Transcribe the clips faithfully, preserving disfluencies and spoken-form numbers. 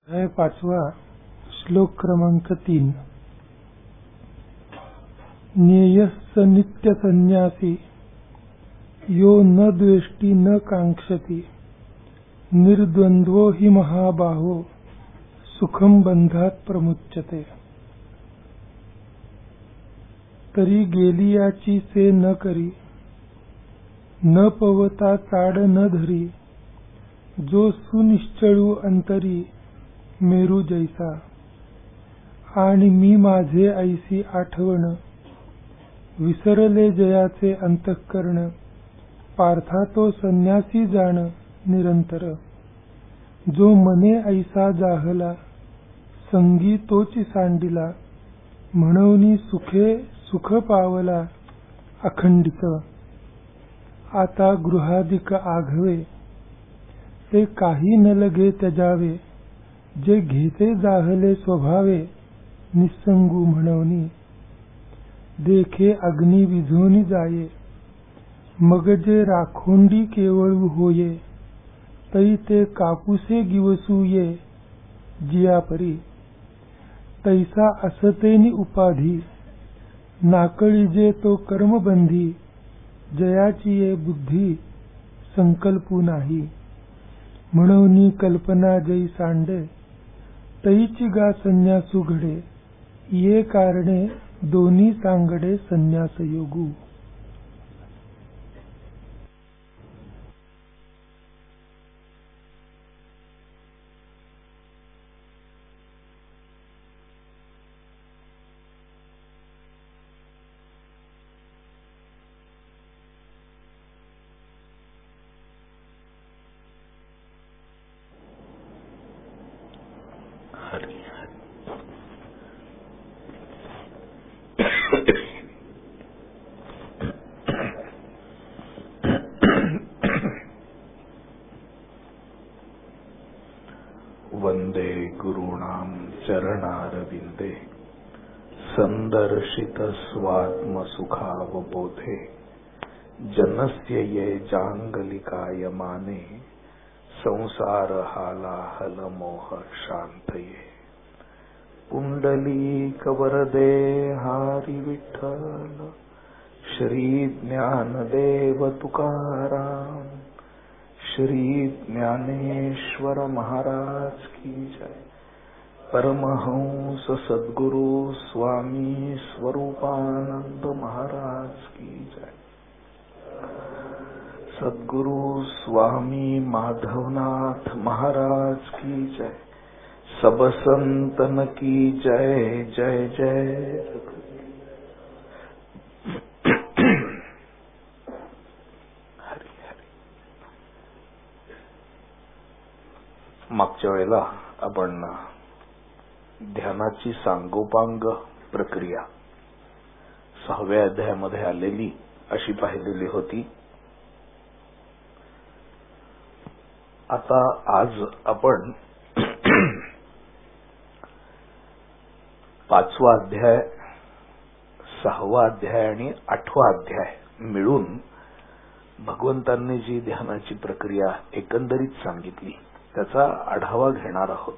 अध्याय पाचवा श्लोक क्रमांक तीन। ज्ञेयः नित्य संन्यासी यो न द्वेष्टि न कांक्षति निर्द्वंद्वो हि महाबाहो सुखम बंधात प्रमुच्यते। तरी गेली याची से न करी न पवता चाड न धरी जो सुनिश्चळू अंतरी मेरू जैसा। आणि मी माझे ऐसी आठवण विसरले जयाचे अंतःकरण पार्था तो संन्यासी जाण निरंतर। जो मने ऐसा जाहला संगी तोची सांडिला म्हणूनी सुखे सुख पावला अखंडित। आता गृहादिक आघवे ते काही न लगे त्याजावे जे घेते जाहले स्वभावे निसंगू म्हणूनी। देखे अग्नी विझोनी जाये मग जे राखोंडी केवळू होये तै ते कापुसे गिवसूये जियापरी। तैसा असतेनी उपाधी नाकळी जे तो कर्मबंधी जयाची ये बुद्धी संकल्पू नाही। म्हणूनी कल्पना जै सांडे तैची गा संन्यासू घडे ये कारणे दोन्ही सांगडे संन्यास योगू। वंदे गुरूणां चरणारविंदे संदर्शित स्वात्मसुखावबोधे। जनस्य ये जांगलिकायमाने संसार हालाहल मोह शांतये। पुंडलीक वरदे हरी विठ्ठल श्री ज्ञानदेव तुकाराम श्री ज्ञानेश्वर महाराज की जय। परमहंस सद्गुरु स्वामी स्वरूपानंद महाराज की जय। सद्गुरु स्वामी माधवनाथ महाराज की जय। सब संतन की जय जय जय। मागच्या वेळेला आपण ध्यानाची सांगोपांग प्रक्रिया सहाव्या अध्यायामध्ये आलेली अशी पाहिलेली होती। आता आज आपण पाचवा अध्याय सहावा अध्याय आणि आठवा अध्याय मिळून भगवंतांनी जी ध्यानाची प्रक्रिया एकंदरीत सांगितली त्याचा आढावा घेणार आहोत।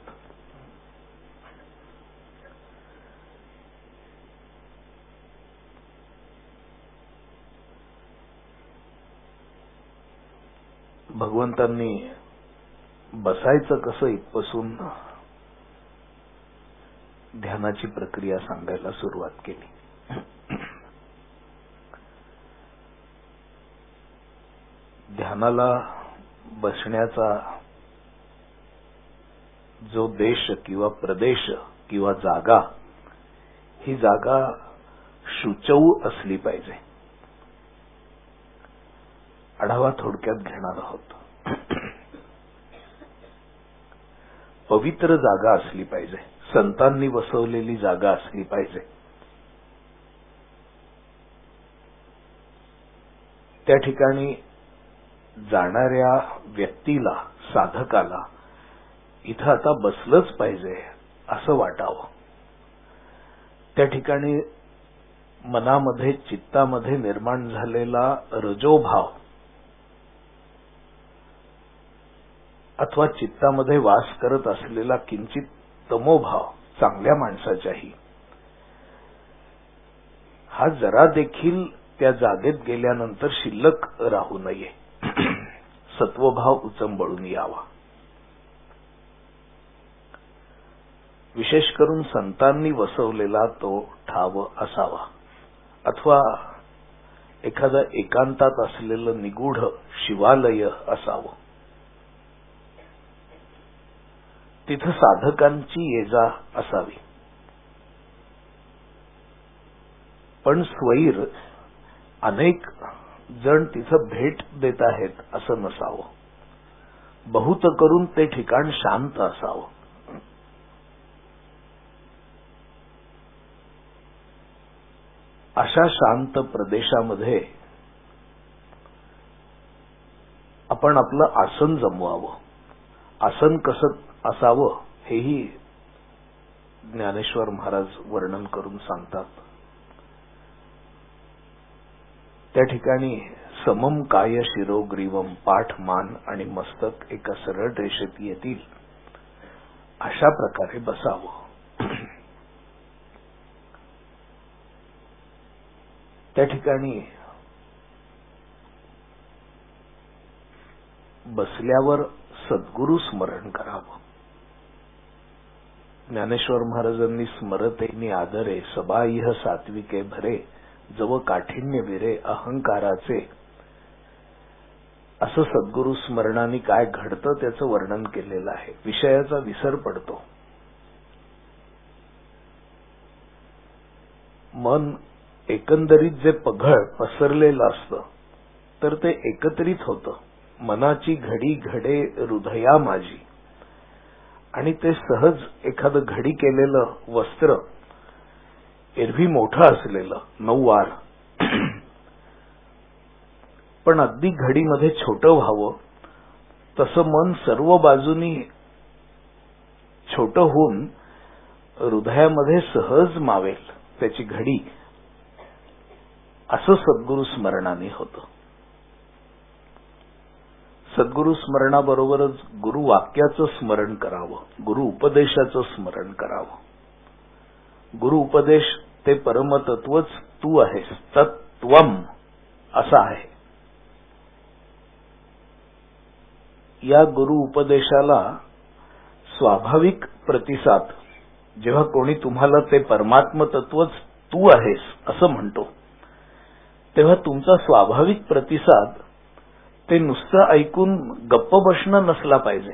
भगवंतांनी बसायचं कसं इथपासून ध्यानाची प्रक्रिया सांगायला सुरुवात केली। ध्यानाला बसण्याचा जो देश किंवा प्रदेश किंवा जागा ही जागा शुचौ असली पाहिजे। आढावा थोडक्यात घेणार आहोत। पवित्र जागा असली पाहिजे, संतांनी बसवलेली जागा असली पाहिजे। त्या ठिकाणी जाणाऱ्या व्यक्तीला साधकाला इथं आता बसलंच पाहिजे असं वाटावं। त्या ठिकाणी मनामध्ये चित्तामध्ये निर्माण झालेला रजोभाव अथवा चित्तामध्ये वास करत असलेला किंचित तमोभाव चांगल्या माणसाच्याही, हा जरा देखील त्या जागेत गेल्यानंतर शिल्लक राहू नये. सत्वभाव उचंबळून यावा. विशेष करून संतांनी वसवलेला तो ठाव असावा, अथवा एखादा एकांतात असलेलं निगूढ शिवालय असावं. तिथं साधकांची ये जा असावी. पण स्वैर अनेक जण तिथं भेट देत आहेत असं नसावं. बहुत करून ते ठिकाण शांत असावं. अशा शांत प्रदेशामध्ये आपण आपलं आसन जमवावं. आसन कसं असावं हेही ज्ञानेश्वर महाराज वर्णन करून सांगतात. त्या ठिकाणी समम काय शिरोग्रीवम, पाठ, मान आणि मस्तक एका सरळ रेषेत येतील अशा प्रकारे बसावं. त्या ठिकाणी बसल्यावर सद्गुरु स्मरण करावं. ज्ञानेश्वर महाराजांनी स्मरतेनी आदरे, सबाह्य सात्विके भरे, जव काठिण्य विरे अहंकाराचे, असं सद्गुरु स्मरणाने काय घडतं त्याचं वर्णन केलेलं आहे. विषयाचा विसर पडतो. मन एकंदरीत जे पघळ पसरलेलं असतं तर ते एकत्रित होतं. मनाची घडी घडे हृदया माझी, आणि ते सहज एखादं घडी केलेलं वस्त्र, एरवी मोठं असलेलं नऊवार, पण अगदी घडीमध्ये छोटं व्हावं तसं मन सर्व बाजूनी छोटं होऊन हृदयामध्ये सहज मावेल त्याची घडी, असं सद्गुरु स्मरणाने होतं. सद्गुरु स्मरणाबरोबरच गुरु वाक्याचं स्मरण करावं, गुरु उपदेशाचं स्मरण करावं. गुरु उपदेश ते परमतत्वच तू आहेस, तत्त्वम असं आहे. या गुरु उपदेशाला स्वाभाविक प्रतिसाद जेव्हा कोणी तुम्हाला ते परमात्म तत्वच तू आहेस असं म्हणतो, तेव्हा तुमचा स्वाभाविक प्रतिसाद ते नुसतं ऐकून गप्प बसणं नसला पाहिजे.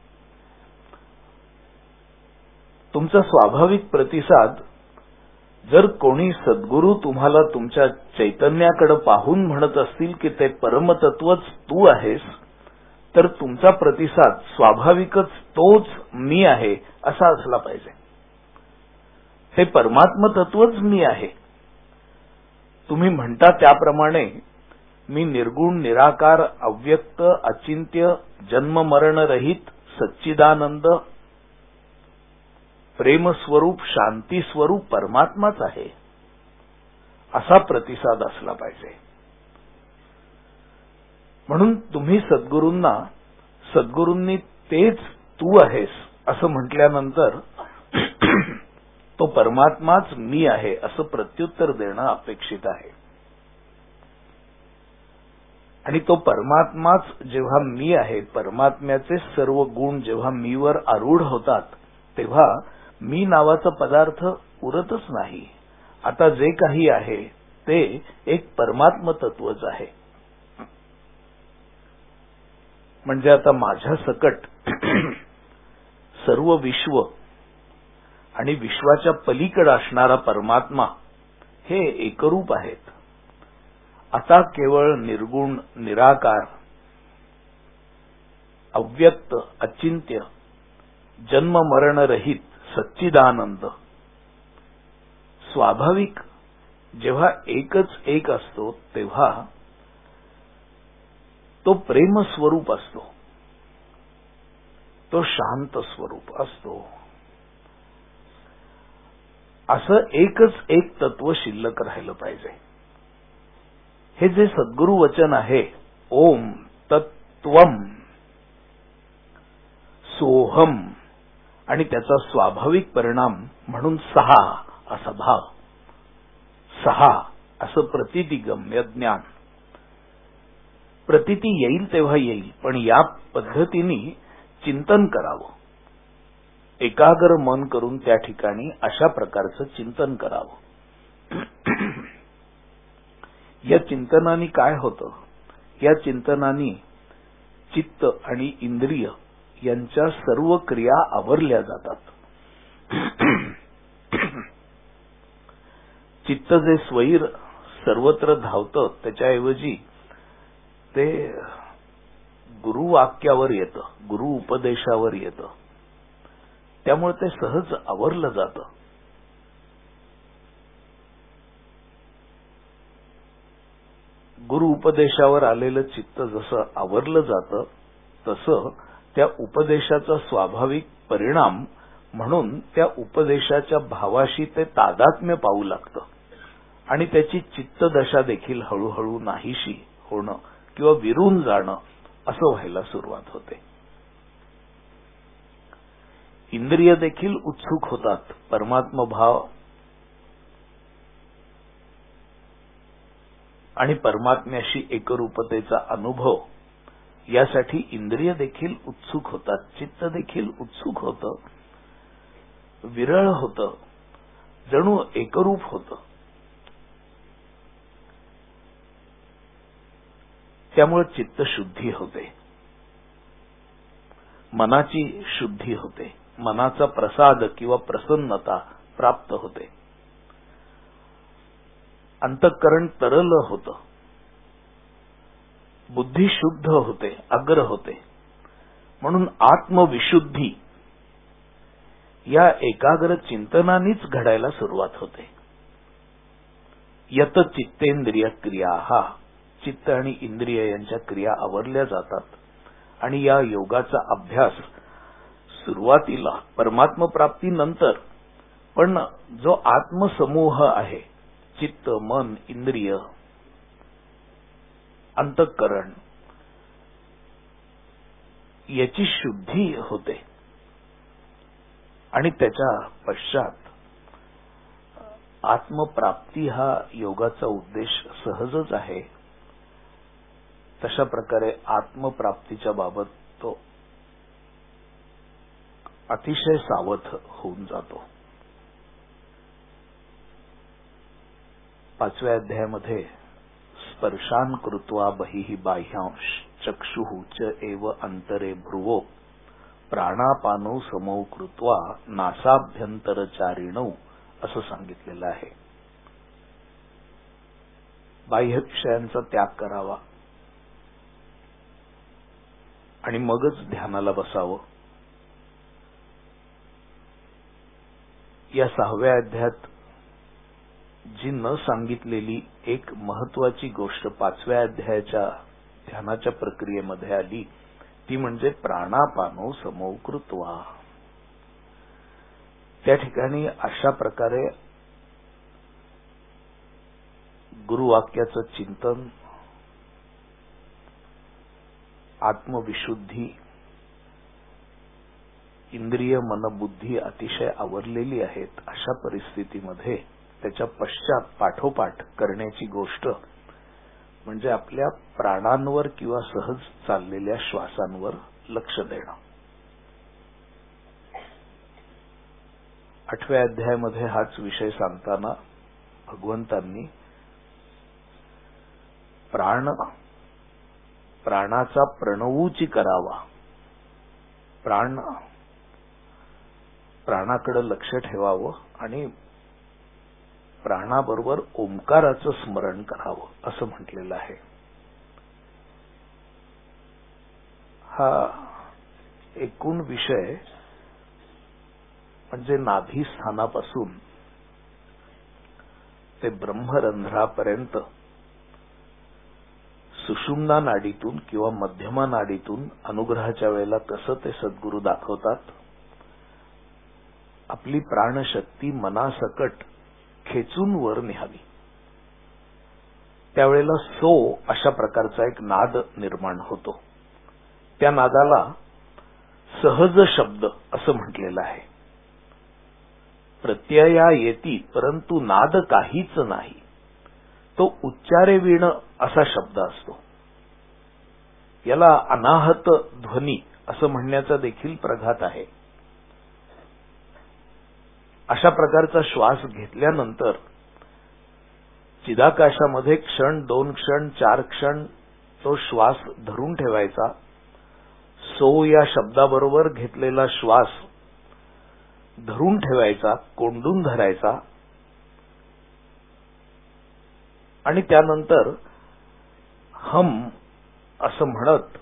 तुमचा स्वाभाविक प्रतिसाद जर कोणी सद्गुरु तुम्हाला तुमच्या चैतन्याकडे पाहून म्हणत असतील की ते परमतत्वच तू आहेस, तर तुमचा प्रतिसाद स्वाभाविकच तोच मी आहे असा असला पाहिजे. हे परमात्म तत्वच मी आहे. तुम्ही म्हणता त्याप्रमाणे मी निर्गुण, निराकार, अव्यक्त, अचिंत्य, जन्म मरण रहित, सच्चिदानंद, प्रेमस्वरूप, शांती स्वरूप परमात्माच आहे असा प्रतिसाद असला पाहिजे. म्हणून तुम्ही सद्गुरूंना सद्गुरूंनी तेच तू आहेस असं म्हटल्यानंतर तो परमात्माच मी आहे असं प्रत्युत्तर देणं अपेक्षित आहे. आणि तो परमात्माच जेव्हा मी आहे, परमात्म्याचे सर्व गुण जेव्हा मीवर आरूढ होतात, तेव्हा मी नावाचा पदार्थ उरतच नाही. आता जे काही आहे ते एक परमात्म तत्वच आहे. म्हणजे आता माझ्या सकट सर्व विश्व आणि विश्वाच्या पलीकडे असणारा परमात्मा हे एकरूप आहेत. आता केवळ निर्गुण, निराकार, अव्यक्त, अचिंत्य, जन्म मरण रहित, सच्चिदानंद, स्वाभाविक जेव्हा एकच एक असतो तेव्हा तो प्रेम स्वरूप असतो, तो शांत स्वरूप असतो. असं एकच एक तत्व शिल्लक राहिलं पाहिजे. हे जे सद्गुरु वचन आहे, ओम तत्त्वम, सोहम आणि त्याचा स्वाभाविक परिणाम म्हणून सहा असा भाव. सहा असं प्रतिदिगम्य ज्ञान. प्रतीती येईल तेव्हा येईल, पण या पद्धतीने चिंतन करावं. एकाग्र मन करून त्या ठिकाणी अशा प्रकारचं चिंतन करावं. या चिंतनाने काय होतं? या चिंतनाने चित्त आणि इंद्रिय यांच्या सर्व क्रिया आवरल्या जातात. चित्त जे स्वैर सर्वत्र धावतं त्याच्याऐवजी ते गुरुवाक्यावर येतं, गुरु उपदेशावर येतं. त्यामुळे ते सहज आवरलं जातं. गुरु उपदेशावर आलेलं चित्त जसं आवरलं जातं तसं त्या उपदेशाचा स्वाभाविक परिणाम म्हणून त्या उपदेशाच्या भावाशी ते तादात्म्य पाहू लागतं आणि त्याची चित्तदशा देखील हळूहळू नाहीशी होणं किंवा विरून जाणं असं व्हायला सुरुवात होते. इंद्रिय देखील उत्सुक होतात. परमात्म भाव आणि परमात्म्याशी एकरूपतेचा अनुभव यासाठी इंद्रिय देखील उत्सुक होतात. चित्त देखील उत्सुक होतं, विरळ होतं, जणू एकरूप होतं. त्यामुळे चित्तशुद्धी होते, मनाची शुद्धी होते, मनाचा प्रसाद किंवा प्रसन्नता प्राप्त होते, अंतःकरण तरल होतं, बुद्धी शुद्ध होते, अग्र होते. म्हणून आत्मविशुद्धी या एकाग्र चिंतनानीच घडायला सुरुवात होते. यत चित्तेंद्रिय क्रिया हा चित्त आणि इंद्रिय यांच्या क्रिया आवरल्या जातात आणि या योगाचा अभ्यास सुरुवातीला परमात्म प्राप्तीनंतर, पण जो आत्मसमूह आहे चित्त, मन, इंद्रिय, अंतःकरण याची शुद्धी होते आणि त्याच्या पश्चात आत्मप्राप्ती हा योगाचा उद्देश सहजच आहे. तशा प्रकारे आत्मप्राप्तीच्या बाबत तो अतिशय सावध होऊन जातो. पाचव्या अध्यायामध्ये स्पर्शान कृत्वा बहिः बाह्यांश चक्षुः च एव अंतरे भ्रुवो प्राणापानो समौ कृत्वा नासाभ्यंतरचारिणौ असं सांगितलेलं आहे. बाह्य विषयांचा त्याग करावा आणि मगच ध्यानाला बसावं. या सहाव्या अध्यायात जी न सांगितलेली एक महत्वाची गोष्ट पाचव्या अध्यायाच्या ध्यानाच्या प्रक्रियेमध्ये आली ती म्हणजे प्राणापानो समौ कृत्वा. त्या ठिकाणी अशा प्रकारे गुरुवाक्याचं चिंतन, आत्मविशुद्धी, इंद्रिय मन बुद्धी अतिशय आवरलेली आहेत. अशा परिस्थितीमध्ये त्याच्या पश्चात पाठोपाठ करण्याची गोष्ट म्हणजे आपल्या प्राणांवर किंवा सहज चाललेल्या श्वासांवर लक्ष देणं. आठव्या अध्यायामध्ये हाच विषय सांगताना भगवंतांनी प्राण प्राणाचा प्रणवूची करावा, प्राण प्राणाकडे लक्ष ठेवावं आणि प्राणाबरोबर ओंकाराचं स्मरण करावं असं म्हटलेलं आहे. हा एकूण विषय म्हणजे नाभी स्थानापासून ते ब्रह्मरंध्रापर्यंत सुषुम्ना नाडीतून किंवा मध्यमा नाडीतून अनुग्रहाच्या वेळेला कसं ते सद्गुरू दाखवतात. आपली प्राणशक्ती मनासकट खेचून वर न्यावी. त्यावेळेला सो अशा प्रकारचा एक नाद निर्माण होतो. त्या नादाला सहज शब्द असं म्हटलेलं आहे. प्रत्यया येती परंतु नाद काहीच नाही, तो उच्चारे विण असा शब्द असतो. याला अनाहत ध्वनी असं म्हणण्याचा देखील प्रघात आहे. अशा प्रकारचा श्वास घेतल्यानंतर चिदाकाशामध्ये क्षण, दोन क्षण, चार क्षण तो श्वास धरून ठेवायचा. सो या शब्दाबरोबर घेतलेला श्वास धरून ठेवायचा, कोंडून धरायचा आणि त्यानंतर हम असं म्हणत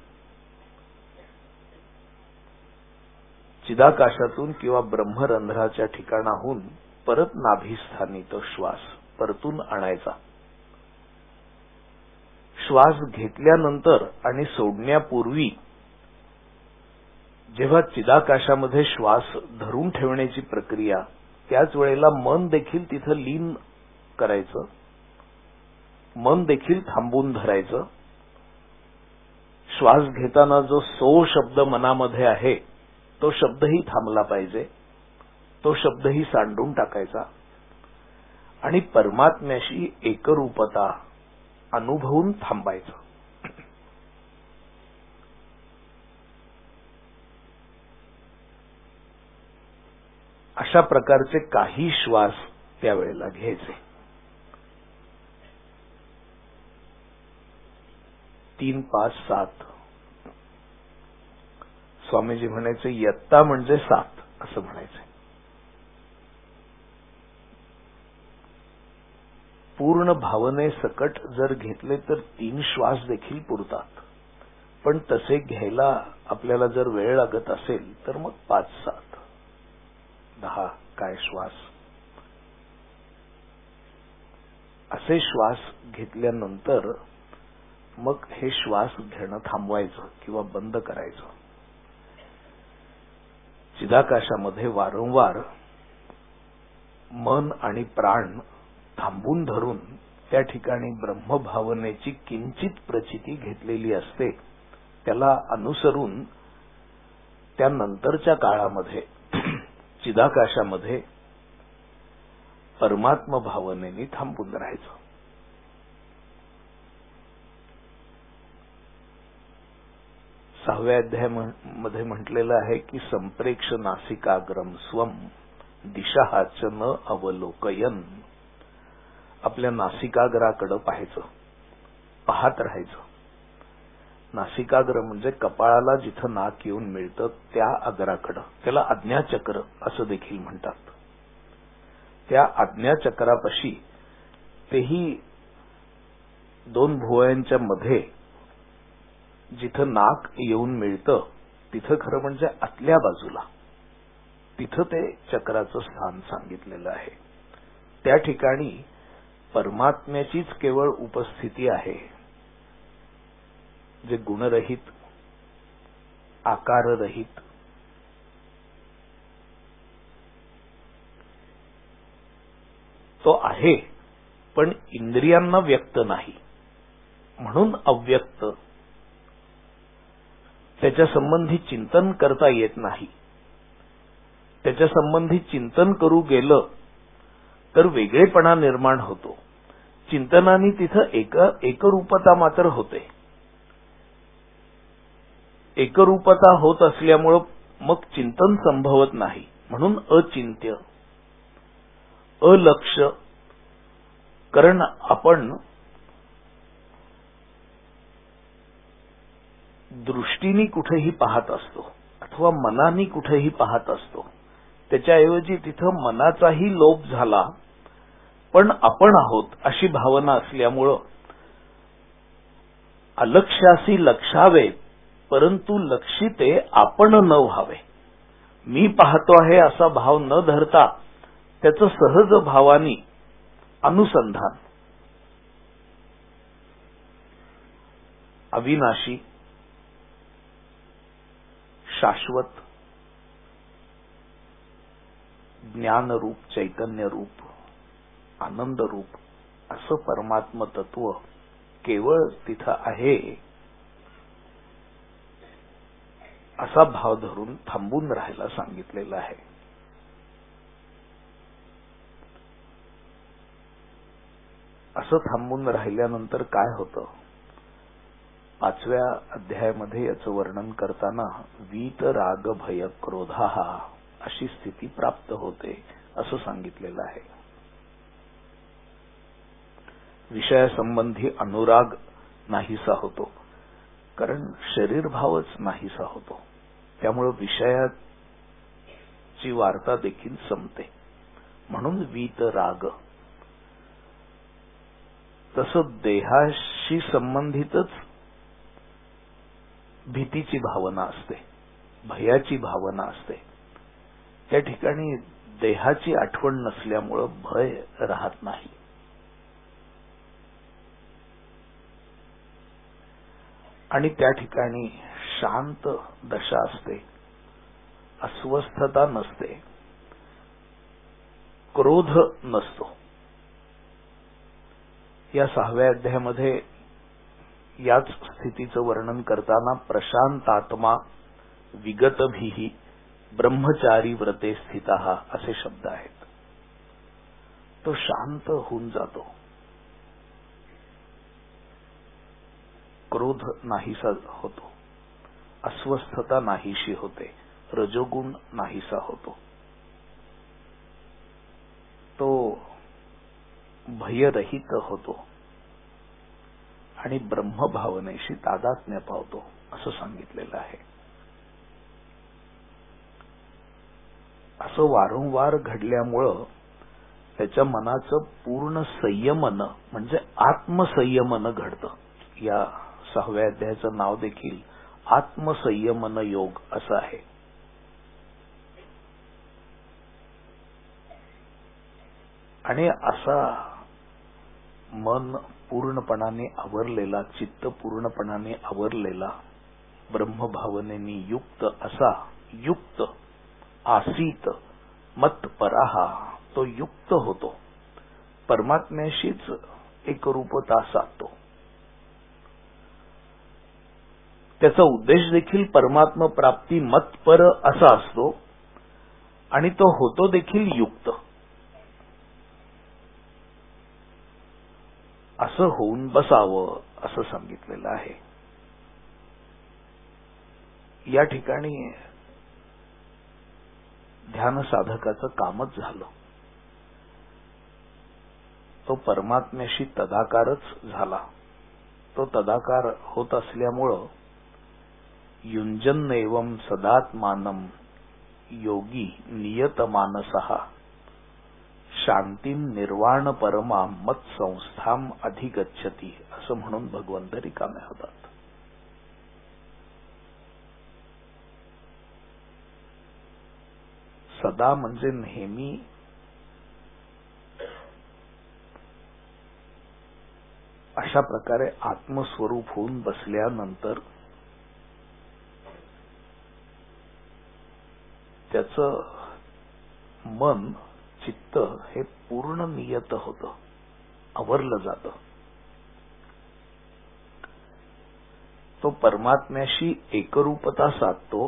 चिदाकाशातून किंवा ब्रह्मरंध्राच्या ठिकाणाहून परत नाभीस्थानी तो श्वास परतून आणायचा. श्वास घेतल्यानंतर आणि सोडण्यापूर्वी जेव्हा चिदाकाशामध्ये श्वास धरून ठेवण्याची प्रक्रिया, त्याच वेळेला मन देखील तिथं लीन करायचं, मन देखील थांबून धरायचं. श्वास घेताना जो सो शब्द मनामध्ये आहे तो शब्दही थांबला पाहिजे, तो शब्दही सांडून टाकायचा आणि परमात्म्याशी एकरूपता अनुभवून थांबायचं. अशा प्रकारचे काही श्वास त्यावेळेला घ्यायचे. तीन पाच सात स्वामीजी म्हणायचे, यत्ता म्हणजे सात असं म्हणायचे. पूर्ण भावने सकट जर घेतले तर तीन श्वास देखील पुरतात, पण तसे घ्यायला आपल्याला जर वेळ लागत असेल तर मग पाच सात दहा काय श्वास असे श्वास घेतल्यानंतर मग हे श्वास घेणं थांबवायचं किंवा बंद करायचं. चिदाकाशामध्ये वारंवार मन आणि प्राण थांबून धरून त्या ठिकाणी ब्रह्मभावनेची किंचित प्रचिती घेतलेली असते. त्याला अनुसरून त्यानंतरच्या काळामध्ये चिदाकाशामध्ये परमात्म भावनेने थांबून राहायचं. सहाव्या अध्यायामध्ये म्हटलेलं आहे की संप्रेक्ष नासिकाग्रम स्वम दिशाच न अवलोकयन. आपल्या नासिकाग्राकडे पाहायचं, पाहत राहायचं. नासिकाग्र म्हणजे कपाळाला जिथं नाक येऊन मिळतं त्या अग्राकडं, त्याला आज्ञाचक्र असं देखील म्हणतात. त्या आज्ञाचक्रापाशी, तेही दोन भुवयांच्या मध्ये जिथं नाक येऊन मिळतं तिथं खरं म्हणजे आतल्या बाजूला, तिथं ते चक्राचं स्थान सांगितलेलं आहे. त्या ठिकाणी परमात्म्याचीच केवळ उपस्थिती आहे, जे गुणरहित, आकाररहित, तो आहे पण इंद्रियांना व्यक्त नाही, म्हणून अव्यक्त. त्याच्या संबंधी चिंतन करता येत नाही. त्याच्या संबंधी चिंतन करू गेलं तर वेगळेपणा निर्माण होतो. चिंतनाने तिथं एक एकरूपता मात्र होते. एकरूपता होत असल्यामुळं मग चिंतन संभवत नाही, म्हणून अचिंत्य, अलक्ष. कारण आपण दृष्टीने कुठेही पाहत असतो अथवा मनाने कुठेही पाहत असतो, त्याच्याऐवजी तिथं मनाचाही लोप झाला पण आपण आहोत अशी भावना असल्यामुळं अलक्ष्यासी लक्षावे परंतु लक्षिते आपण न व्हावे. मी पाहतो आहे असा भाव न धरता त्याचं सहज भावानी अनुसंधान. अविनाशी, शाश्वत, ज्ञानरूप, चैतन्यरूप, आनंदरूप असं परमात्म तत्व केवळ तिथं आहे असा भाव धरून थांबून राहायला सांगितलेलं आहे. असं थांबून राहिल्यानंतर काय होतं? पाचव्या अध्यायामध्ये याचं वर्णन करताना वीत राग भय क्रोधा अशी स्थिती प्राप्त होते असं सांगितलेलं आहे. विषयासंबंधी अनुराग नाहीसा होतो, कारण शरीरभावच नाहीसा होतो. त्यामुळे विषयाची वार्ता देखील संपते, म्हणून वीत राग. तसं देहाशी संबंधितच भीतीची भावना असते, भयाची भावना असते. त्या ठिकाणी देहाची आठवण नसल्यामुळं भय राहत नाही. आणि त्या ठिकाणी शांत दशा असते, अस्वस्थता नसते, क्रोध नसतो. या सहाव्या अध्यायामध्ये याच स्थितीचं वर्णन करताना प्रशांतात्मा विगतभिः ब्रह्मचारी व्रते स्थितः असे शब्द आहेत. तो शांत होऊन जातो, क्रोध नाहीसा होतो, अस्वस्थता नाहीशी होते, रजोगुण नाहीसा होतो. तो भयरहित होतो आणि ब्रह्मभावनेशी तादात्म्य पावतो असं सांगितलेलं आहे. असं वारंवार घडल्यामुळं त्याच्या मनाचं पूर्ण संयमन म्हणजे आत्मसंयमन घडतं. या सहाव्या अध्यायाचं नाव देखील आत्मसंयमन योग असं आहे. आणि असा मन पूर्णपणाने आवरलेला, चित्त पूर्णपणाने आवरलेला, ब्रह्मभावनेनी युक्त असा युक्त आसीत मत्पराहा तो युक्त होतो, परमात्म्याशीच एकरूपता साधतो. त्याचा उद्देश देखील परमात्मा प्राप्ती मत्पर असा असतो आणि तो होतो देखील युक्त. असं होऊन बसावं असं सांगितलेलं आहे. या ठिकाणी ध्यान साधकाचं कामच झालं. तो परमात्म्याशी तदाकारच झाला. तो तदाकार होत असल्यामुळं युंजन एवं सदात्मानम योगी नियतमानसः शांतीम निर्वाण परमा मत संस्थाम अधिगच्छती असं म्हणून भगवंत रिकामे होतात. सदा म्हणजे नेहमी अशा प्रकारे आत्मस्वरूप होऊन बसल्यानंतर त्याचं मन चित्त हे पूर्ण नियत होतं, आवरलं जातं. तो परमात्म्याशी एकरूपता साधतो.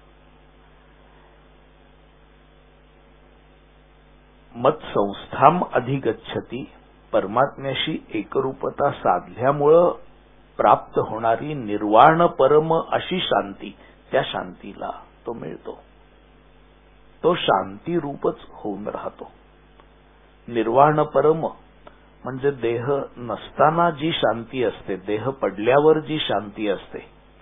मत संस्थाम अधिगच्छती परमात्म्याशी एकरूपता साधल्यामुळं प्राप्त होणारी निर्वाण परम अशी शांती, त्या शांतीला तो मिळतो. तो शांती रूपच होऊन राहतो. निर्वाण परम म्हणजे देह नसताना जी शांती असते, देह पडल्यावर जी शांती असते,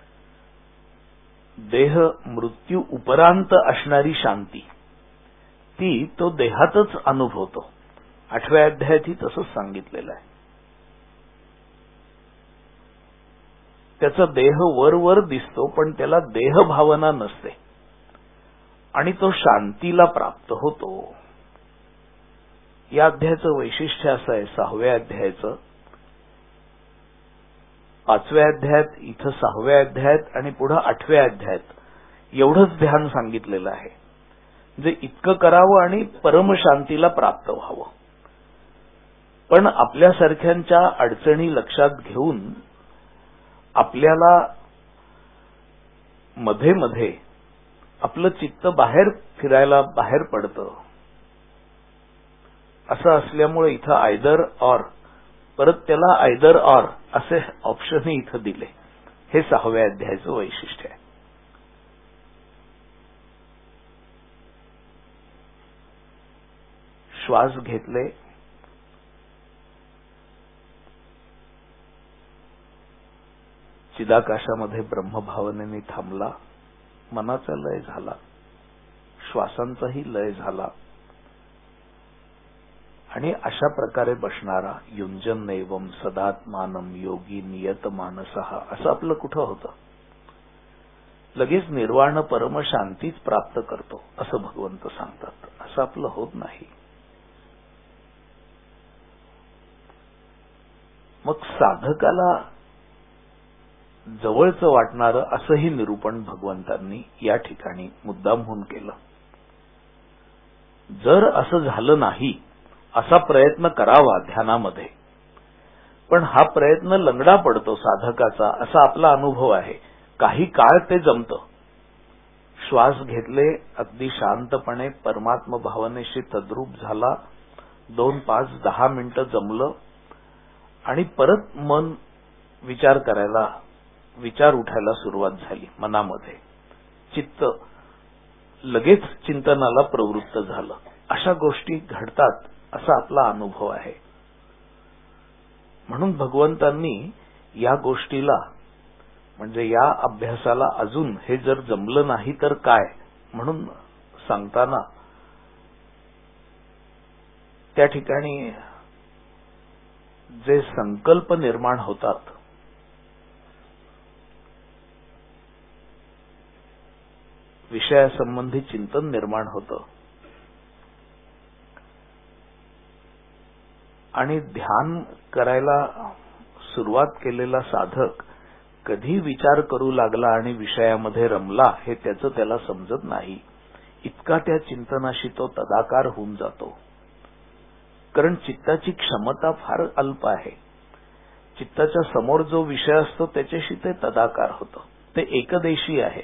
देह मृत्यू उपरांत असणारी शांती, ती तो देहातच अनुभवतो. आठव्या अध्यायातही तसंच सांगितलेलं आहे. त्याचा देह वरवर दिसतो, पण त्याला देह भावना नसते आणि तो शांतीला प्राप्त होतो. या अध्यायाचं वैशिष्ट्य असं आहे, सहाव्या अध्यायाचं. पाचव्या अध्यायात, इथं सहाव्या अध्यायात आणि पुढे आठव्या अध्यायात एवढंच ध्यान सांगितलेलं आहे. म्हणजे इतकं करावं आणि परमशांतीला प्राप्त व्हावं. पण आपल्यासारख्यांच्या अडचणी लक्षात घेऊन आपल्याला मध्ये मध्ये आपलं चित्त बाहेर फिरायला बाहेर पडतं. असं असल्यामुळे इथं आयदर ऑर, परत त्याला आयदर ऑर असे ऑप्शनही इथं दिले. हे सहाव्या अध्यायाचं वैशिष्ट्य आहे. श्वास घेतले, चिदाकाशामध्ये ब्रह्मभावनेने थांबला, मनाचा लय झाला, श्वासांचाही लय झाला आणि अशा प्रकारे बसणारा युंजन नैवम सदात्मानम योगी नियत मानसः असं आपलं कुठं होतं. लगेच निर्वाण परम शांतीच प्राप्त करतो असं भगवंत सांगतात. असं आपलं होत नाही. मग साधकाला जवळचं वाटणारं असंही निरूपण भगवंतांनी या ठिकाणी मुद्दामहून केलं. जर असं झालं नाही असा प्रयत्न करावा ध्यानामध्ये, पण हा प्रयत्न लंगडा पडतो साधकाचा असा आपला अनुभव आहे. काही काळ ते जमतं. श्वास घेतले, अगदी शांतपणे परमात्म भावनेशी तद्रूप झाला, दोन पाच दहा मिनिटं जमलं आणि परत मन विचार करायला, विचार उठायला सुरुवात झाली मनामध्ये. चित्त लगेच चिंतनाला प्रवृत्त झालं. अशा गोष्टी घडतात असा आपला अनुभव आहे. म्हणून भगवंतांनी या गोष्टीला, म्हणजे या अभ्यासाला अजून हे जर जमलं नाही तर काय म्हणून सांगताना त्या ठिकाणी जे संकल्प निर्माण होतात, विषयासंबंधी चिंतन निर्माण होतं आणि ध्यान करायला सुरुवात केलेला साधक कधी विचार करू लागला आणि विषयामध्ये रमला हे त्याचं त्याला समजत नाही. इतका त्या चिंतनाशी तो तदाकार होऊन जातो. कारण चित्ताची क्षमता फार अल्प आहे. चित्ताच्या समोर जो विषय असतो त्याच्याशी ते तदाकार होतं. ते एकदेशी आहे.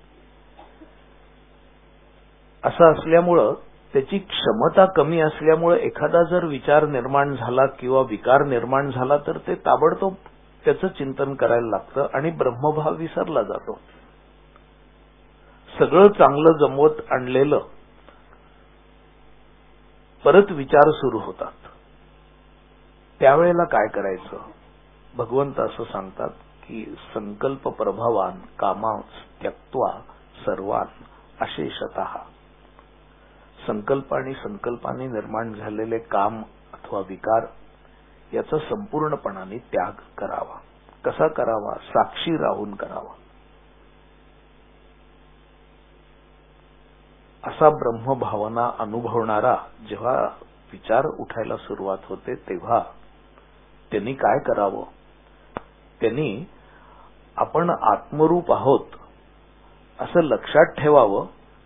असं असल्यामुळं त्याची क्षमता कमी असल्यामुळे एखादा जर विचार निर्माण झाला किंवा विकार निर्माण झाला तर ते ताबडतोब त्याचं चिंतन करायला लागतं आणि ब्रह्मभाव विसरला जातो. सगळं चांगलं जमवत आणलेलं परत विचार सुरू होतात. त्यावेळेला काय करायचं? भगवंत असं सांगतात की संकल्प प्रभावान कामांस त्यक्त्वा सर्वान अशेषतः. संकल्प आणि संकल्पाने निर्माण झालेले काम अथवा विकार याचा संपूर्णपणाने त्याग करावा. कसा करावा? साक्षी राहून करावा. असा ब्रह्मभावना अनुभवणारा जेव्हा विचार उठायला सुरुवात होते तेव्हा त्यांनी काय करावं? त्यांनी आपण आत्मरूप आहोत असं लक्षात ठेवावं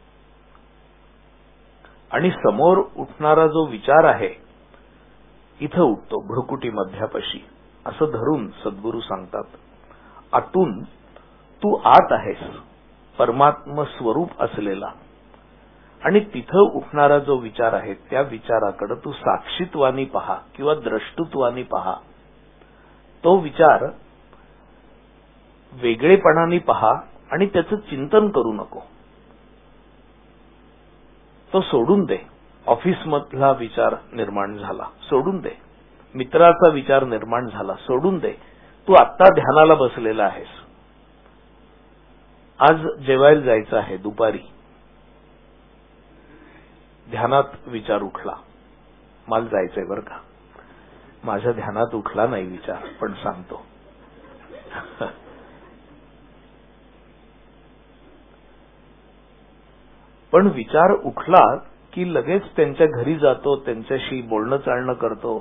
आणि समोर उठणारा जो विचार आहे इथं उठतो भ्रुकुटी मध्यापाशी असं धरून सद्गुरू सांगतात, आतून तू आत आहेस परमात्म स्वरूप असलेला आणि तिथं उठणारा जो विचार आहे त्या विचाराकडे तू साक्षीत्वानी पहा किंवा द्रष्टुत्वानी पहा. तो विचार वेगळेपणाने पहा आणि त्याचं चिंतन करू नको. तो सोडून दे. ऑफिसमधला विचार निर्माण झाला, सोडून दे. मित्राचा विचार निर्माण झाला, सोडून दे. तू आत्ता ध्यानाला बसलेला आहेस. आज जेवायला जायचं आहे दुपारी. ध्यानात विचार उठला, मला जायचंय बरं का. माझ्या ध्यानात उठला नाही विचार, पण सांगतो. पण विचार उठला की लगेच त्यांच्या घरी जातो, त्यांच्याशी बोलणं चालणं करतो.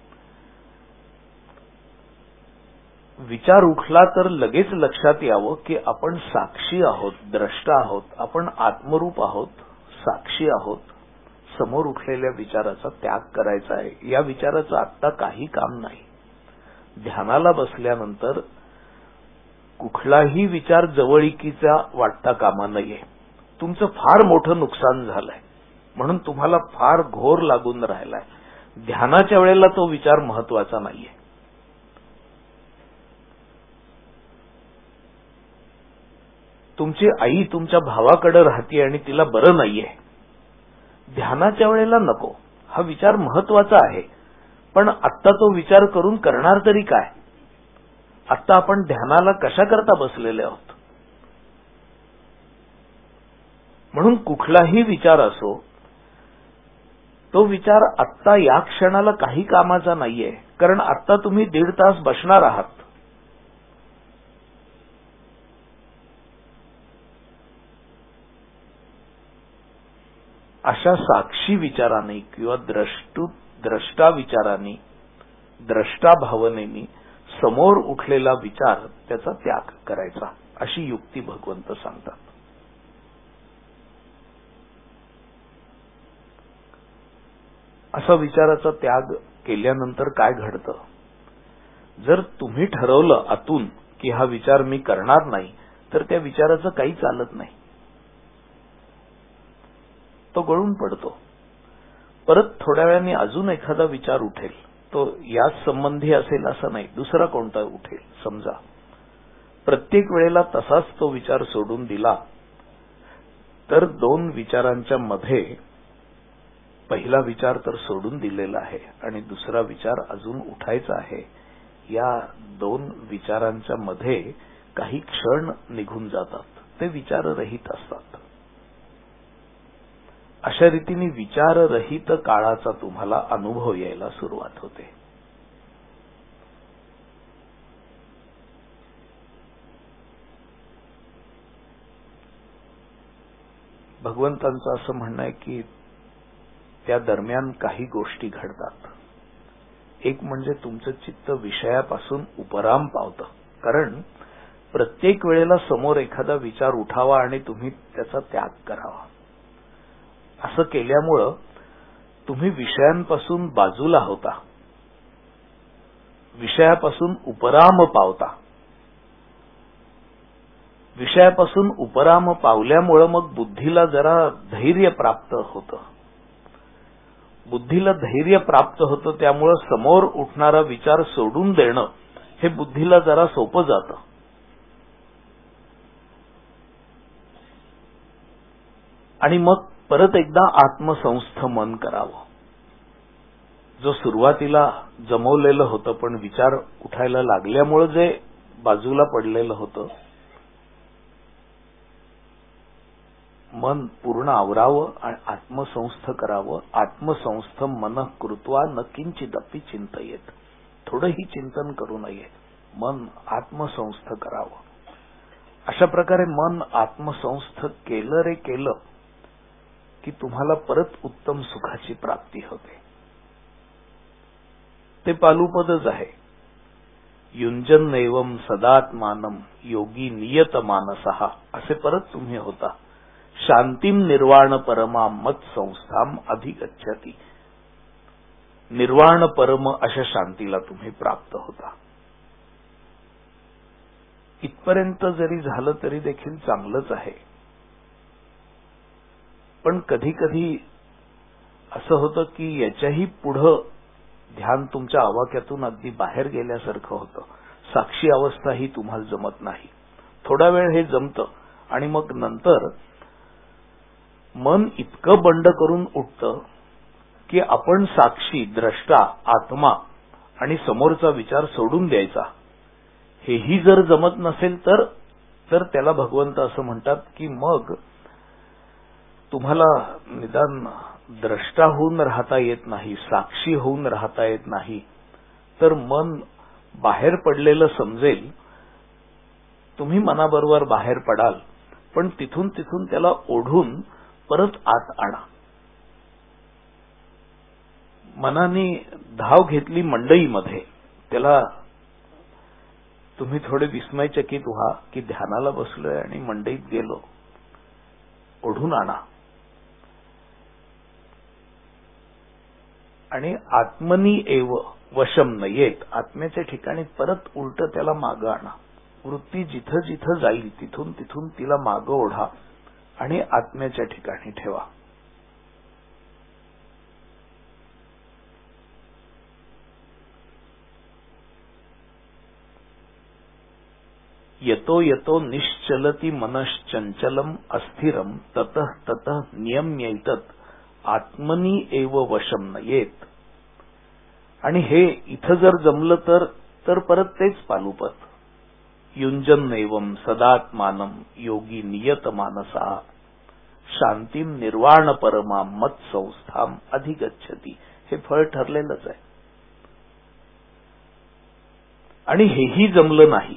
विचार उठला तर लगेच लक्षात यावं की आपण साक्षी आहोत, द्रष्टा आहोत, आपण आत्मरूप आहोत, साक्षी आहोत. समोर उठलेल्या विचाराचा त्याग करायचा आहे. या विचाराचं आत्ता काही काम नाही. ध्यानाला बसल्यानंतर कुठलाही विचार जवळीकीचा वाटता कामा नये. तुमचं फार मोठं नुकसान झालंय म्हणून तुम्हाला फार घोर लागून राहिलाय. ध्यानाच्या वेळेला तो विचार महत्वाचा नाहीये. तुमची आई तुमच्या भावाकडे राहते आणि तिला बरं नाहीये. ध्यानाच्या वेळेला नको, हा विचार महत्वाचा आहे, पण आत्ता तो विचार करून करणार तरी काय? आत्ता आपण ध्यानाला कशा करता बसलेले आहोत? म्हणून कुठलाही विचार असो, तो विचार आत्ता या क्षणाला काही कामाचा नाहीये, कारण आत्ता तुम्ही दीड तास बसणार आहात. अशा साक्षी विचाराने किंवा द्रष्टू द्रष्टा विचाराने, द्रष्टा भावनेनी समोर उठलेला विचार त्याचा त्याग करायचा, अशी युक्ती भगवंत सांगतात. असा विचाराचा त्याग केल्यानंतर काय घडतं? जर तुम्ही ठरवलं आतून की हा विचार मी करणार नाही, तर त्या विचाराचं काही चालत नाही, तो गळून पडतो. परत थोड्या वेळाने अजून एखादा विचार उठेल, तो याच संबंधी असेल असं नाही, दुसरा कोणता उठेल. समजा प्रत्येक वेळेला तसाच तो विचार सोडून दिला तर दोन विचारांच्या मध्ये पहिला विचार तर सोडून दिलेला आहे आणि दुसरा विचार अजून उठायचा आहे. या दोन विचारांच्या मध्ये काही क्षण निघून जातात, ते विचाररहित असतात. अशा रीतीने विचाररहित काळाचा तुम्हाला अनुभव यायला सुरुवात होते. भगवंतांचं असं म्हणणं आहे की त्या दरम्यान काही गोष्टी घडतात. एक म्हणजे तुमचं चित्त विषयापासून उपराम पावतं, कारण प्रत्येक वेळेला समोर एखादा विचार उठावा आणि तुम्ही त्याचा त्याग करावा. असं केल्यामुळं तुम्ही विषयांपासून बाजूला होता, विषयापासून उपराम पावता. विषयापासून उपराम पावल्यामुळं मग बुद्धीला जरा धैर्य प्राप्त होतं. बुद्धीला धैर्य प्राप्त होतं, त्यामुळं समोर उठणारा विचार सोडून देणं हे बुद्धीला जरा सोपं जातं. आणि मग परत एकदा आत्मसंस्थ मन करावं. जो सुरुवातीला जमवलेलं होतं पण विचार उठायला लागल्यामुळे जे बाजूला पडलेलं होतं, मन पूर्ण आवरावं आणि आत्मसंस्थ करावं. आत्मसंस्थ मन कृत्वा न किंचिदपि चिंतयेत. थोडंही चिंतन करू नये, मन आत्मसंस्थ करावं. अशा प्रकारे मन आत्मसंस्थ केलं रे केलं की तुम्हाला परत उत्तम सुखाची प्राप्ती होते. ते पालुपदच आहे. युंजन एवं सदात्मानम योगी नियत मानसहा, असे परत तुम्ही होता. शांतीम निर्वाण परमा मत संस्थाम अधिगच्छति. निर्वाण परम अशा शांतीला तुम्ही प्राप्त होता. इथपर्यंत जरी झालं तरी देखील चांगलंच आहे, पण कधी कधी असं होतं की याच्याही पुढं ध्यान तुमच्या आवाक्यातून अगदी बाहेर गेल्यासारखं होतं. साक्षी अवस्था ही तुम्हाला जमत नाही. थोडा वेळ हे जमतं आणि मग नंतर मन इतकं बंड करून उठतं की आपण साक्षी, द्रष्टा, आत्मा आणि समोरचा विचार सोडून द्यायचा. हेही जर जमत नसेल तर तर त्याला भगवंत असं म्हणतात की मग तुम्हाला निदान द्रष्टा होऊन राहता येत नाही, साक्षी होऊन राहता येत नाही, तर मन बाहेर पडलेलं समजेल. तुम्ही मनाबरोबर बाहेर पडाल, पण तिथून तिथून त्याला ओढून परत आत आणा. मनाने धाव घेतली मंडईमध्ये, त्याला तुम्ही थोडे विस्मयचकित व्हा की ध्यानाला बसलोय आणि मंडईत गेलो. ओढून आणा आणि आत्मनी एव वशम नयेत, आत्म्याच्या ठिकाणी परत उलट त्याला मागं आणा. वृत्ती जिथं जिथं जाईल तिथून तिथून तिला मागं ओढा आणि आत्म्याच्या ठिकाणी ठेवा. यतो यतो निश्चलती मनश्चंचलम अस्थिरम ततः ततः नियम्यैतत् आत्मनी एव वशम नयेत. आणि हे इथं जर जमलं तर तर परत तेच पालुपत. युंजन नैवम सदात्मानम योगी नियत मानसा शांतीम निर्वाण परमा मत संस्थाम अधिगच्छती. हे फळ ठरलेलंच आहे. आणि हेही जमलं नाही,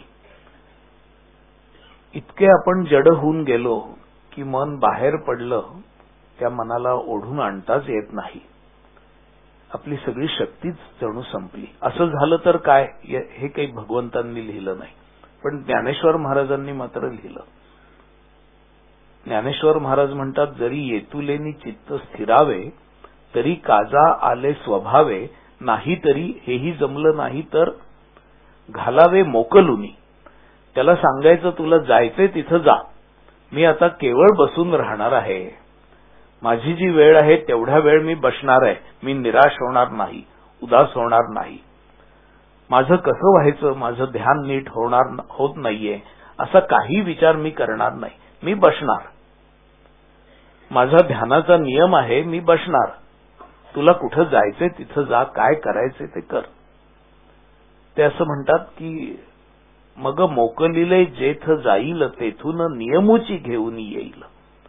इतके आपण जड होऊन गेलो की मन बाहेर पडलं, त्या मनाला ओढून आणताच येत नाही. आपली सगळी शक्तीच जणू संपली. असं झालं तर काय, हे काही भगवंतांनी लिहिलं नाही, पण ज्ञानेश्वर महाराजांनी मात्र लिहिलं. ज्ञानेश्वर महाराज म्हणतात, जरी येतुलेनी चित्त स्थिरावे तरी काजा आले स्वभावे, नाही तरी हेही जमलं नाही तर घालावे मोकलुनी. त्याला सांगायचं, तुला जायचंय तिथं जा, मी आता केवळ बसून राहणार आहे. माझी जी वेळ आहे तेवढ्या वेळ मी बसणार आहे. मी निराश होणार नाही, उदास होणार नाही. माझं कसं व्हायचं, माझं ध्यान नीट होणार होत नाहीये असा काही विचार मी करणार नाही. मी बसणार. माझा ध्यानाचा नियम आहे, मी बसणार. तुला कुठं जायचंय तिथं जा, काय करायचंय ते कर. ते असं म्हणतात की मग मोकलिले जेथ जाईल तेथून नियमूची घेऊन येईल.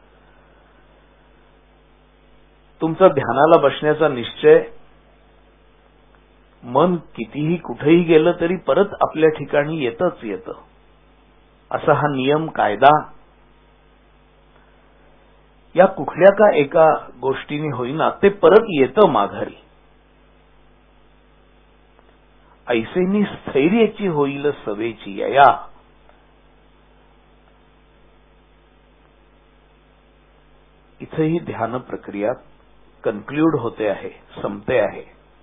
तुमचा ध्यानाला बसण्याचा निश्चय, मन कितीही कुठेही गेलं तरी परत आपल्या ठिकाणी येतच येतं. असा हा नियम, कायदा या कुठल्या का एका गोष्टीने होईना ते परत येतं माघारी. ऐसेनी स्थैर्याची होईल सवेची यया. इथेही ध्यान प्रक्रिया कन्क्ल्यूड होते आहे, संपते आहे.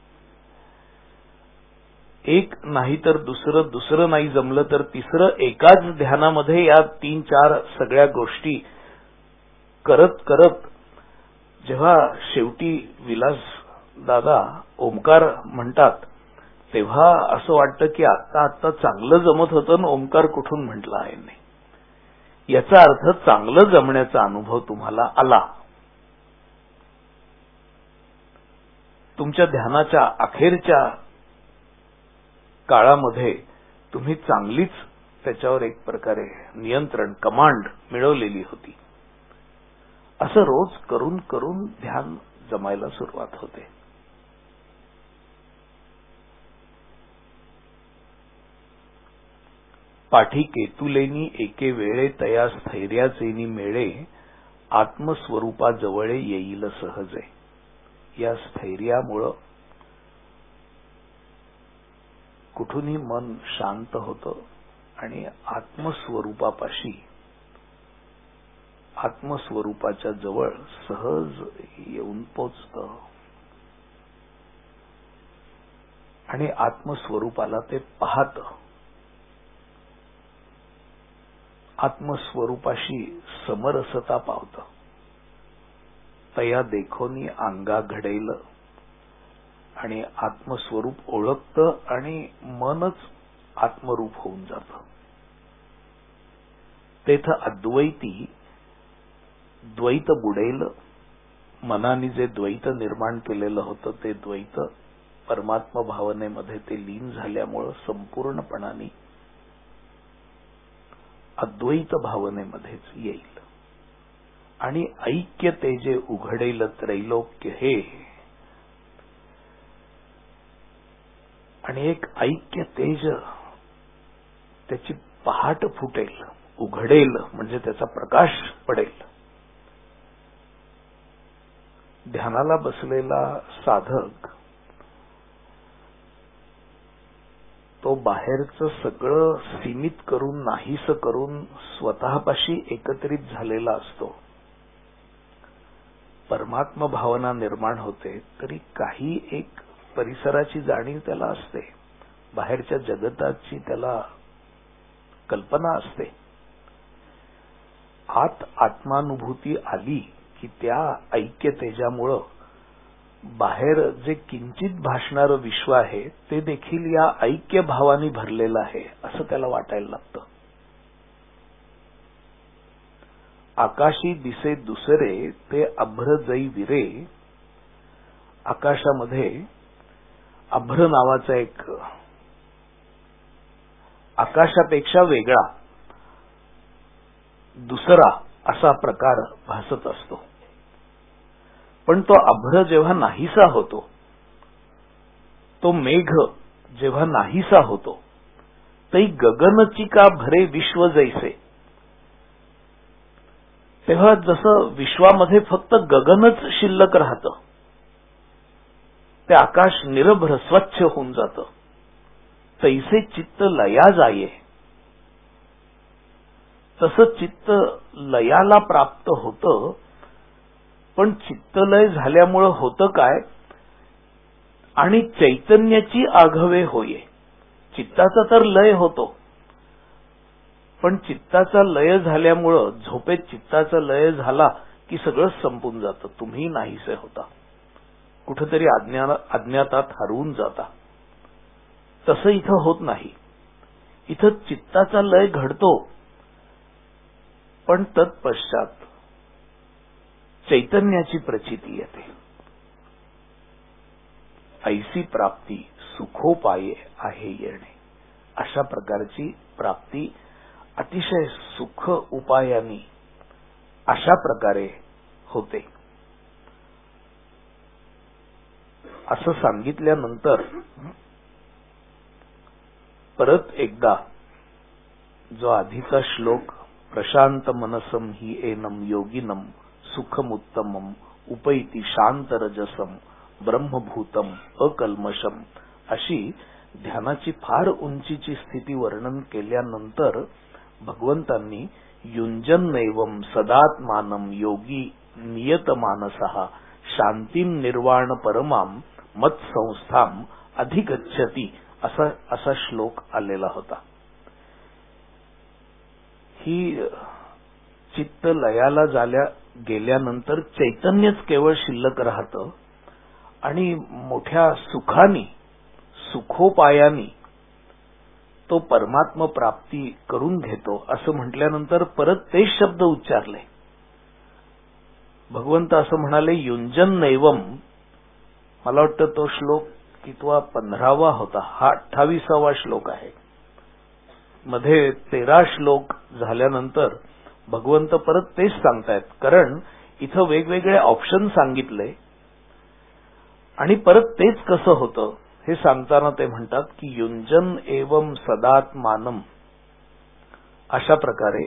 एक नाही तर दुसरं, दुसरं नाही जमलं तर तिसरं, एकाच ध्यानामध्ये या तीन चार सगळ्या गोष्टी करत करत जेव्हा शेवटी विलास दादा ओंकार म्हणतात, तेव्हा असं वाटतं की आत्ता आत्ता चांगलं जमत होतं ना, ओंकार कुठून म्हटला आहे नाही. याचा अर्थ चांगलं जमण्याचा अनुभव तुम्हाला आला. तुमच्या ध्यानाच्या अखेरच्या काळामध्ये तुम्ही चांगलीच त्याच्यावर एक प्रकारे नियंत्रण, कमांड मिळवलेली होती. असं रोज करून करून ध्यान जमायला सुरुवात होते. पाठी केतुलेनी एके वेळे तया स्थैर्याचेनी मेळे, आत्मस्वरूपाजवळे येईल सहजे. या स्थैर्यामुळं कुठूनही मन शांत होतं आणि आत्मस्वरूपापाशी, आत्मस्वरूपाच्या जवळ सहज येऊन पोचतं आणि आत्मस्वरूपाला ते पाहतं. आत्मस्वरूपाशी समरसता पावतं. तया देखोनी अंगा घडेल आणि आत्मस्वरूप ओळखतं आणि मनच आत्मरूप होऊन जातं. तेथ अद्वैती द्वैत बुडेल. मनाने जे द्वैत निर्माण केलेलं होतं ते द्वैत परमात्मा भावनेमध्ये ते लीन झाल्यामुळं संपूर्णपणाने अद्वैत भावनेमध्येच येईल. आणि ऐक्य ते जे उघडेल त्रैलोक्य हे, आणि एक ऐक्य तेज त्याची पहाट फुटेल, उघडेल म्हणजे त्याचा प्रकाश पडेल. ध्यानाला बसलेला साधक तो बाहेरचं सगळं सीमित करून, नाहीसं करून स्वतःपाशी एकत्रित झालेला असतो. परमात्मा भावना निर्माण होते तरी काही एक परिसराची जाणीव त्याला असते, बाहेरच्या जगताची त्याला कल्पना असते. आत आत्मानुभूती आली की त्या ऐक्य तेजामुळं बाहेर जे किंचित भासणारं विश्व आहे ते देखील या ऐक्य भावाने भरलेलं आहे असं त्याला वाटायला लागतं. आकाशी दिसे दुसरे ते अभ्र जै विरे. आकाशामध्ये अभ्र नावाचा एक आकाशापेक्षा वेगळा दुसरा असा प्रकार भासत असतो. पण तो अभ्र जेव्हा नाहीसा होतो, तो मेघ जेव्हा नाहीसा होतो, तै गगनचिका भरे विश्व जैसे. तेव्हा जसं विश्वामध्ये फक्त गगनच शिल्लक राहतं, ते आकाश निरभ्र स्वच्छ होऊन जातं. तैसे चित्त लया जाये, तसं चित्त लयाला प्राप्त होतं. पण चित्तलय झाल्यामुळं होतं काय, आणि चैतन्याची आघवे होये. चित्ताचा तर लय होतो, पण चित्ताचा लय झाल्यामुळं झोपेत चित्ताचा लय झाला की सगळं संपून जातं. तुम्ही नाहीसे होता, कुठेतरी अज्ञा अज्ञातात हरवून जाता. तसं इथं होत नाही. इथं चित्ताचा लय घडतो, पण तत्पश्चात चैतन्याची प्रचिती येते. ऐसी प्राप्ती सुखोपाये आहे येणे. अशा प्रकारची प्राप्ती अतिशय सुख उपायानी अशा प्रकारे होते. असं सांगितल्यानंतर परत एकदा जो आधीचा श्लोक प्रशांत मनसम हि एनम योगिनम सुखमुत्तमम उपैति शांतरजसम ब्रह्मभूतम अकल्मषम अशी ध्यानाची फार उंचीची स्थिती वर्णन केल्यानंतर भगवंतांनी युंजन्नैवम सदात्मानम योगी नियतमानसः शांतीम निर्वाण परमाम मत्संस्थाम अधिगच्छति असा असा श्लोक आलेला होता. ही चित्त लयाला झाल्या गेल्यानंतर चैतन्यच केवळ शिल्लक राहतं आणि मोठ्या सुखानी सुखोपायानी तो परमात्म प्राप्ती करून घेतो असं म्हटल्यानंतर परत तेच शब्द उच्चारले. भगवंत असं म्हणाले युंजन नैवम. मला वाटतं तो श्लोक कितवा पंधरावा होता, हा अठ्ठावीसावा श्लोक आहे. मध्ये तेरा श्लोक झाल्यानंतर भगवंत परत तेच सांगतायत, कारण इथं वेगवेगळे ऑप्शन सांगितले आणि परत तेच कसं होतं हे सांगताना ते म्हणतात की युंजन एवं सदात्मानम. अशा प्रकारे